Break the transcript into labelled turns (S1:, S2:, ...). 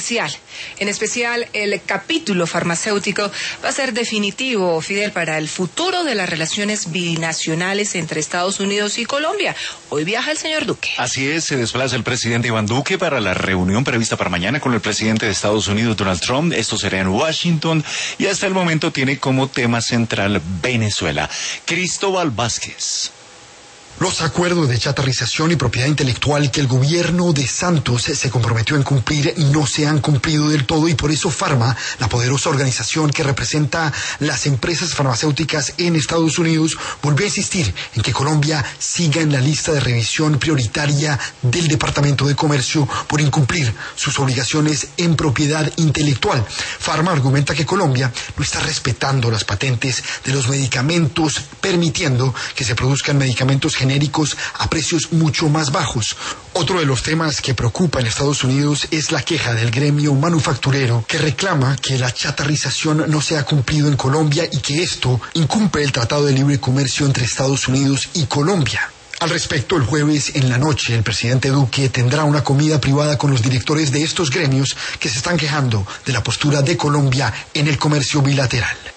S1: comercial. En especial, el capítulo farmacéutico va a ser definitivo, Fidel, para el futuro de las relaciones binacionales entre Estados Unidos y Colombia. Hoy viaja el señor Duque.
S2: Así es, se desplaza el presidente Iván Duque para la reunión prevista para mañana con el presidente de Estados Unidos, Donald Trump. Esto será en Washington y hasta el momento tiene como tema central Venezuela. Cristóbal Vázquez.
S3: Los acuerdos de chatarrización y propiedad intelectual que el gobierno de Santos se comprometió en cumplir no se han cumplido del todo y por eso Pharma, la poderosa organización que representa las empresas farmacéuticas en Estados Unidos, volvió a insistir en que Colombia siga en la lista de revisión prioritaria del Departamento de Comercio por incumplir sus obligaciones en propiedad intelectual. Pharma argumenta que Colombia no está respetando las patentes de los medicamentos, permitiendo que se produzcan medicamentos genéricos a precios mucho más bajos. Otro de los temas que preocupa en Estados Unidos es la queja del gremio manufacturero que reclama que la chatarrización no se ha cumplido en Colombia y que esto incumple el Tratado de Libre Comercio entre Estados Unidos y Colombia. Al respecto, el jueves en la noche, el presidente Duque tendrá una comida privada con los directores de estos gremios que se están quejando de la postura de Colombia en el comercio bilateral.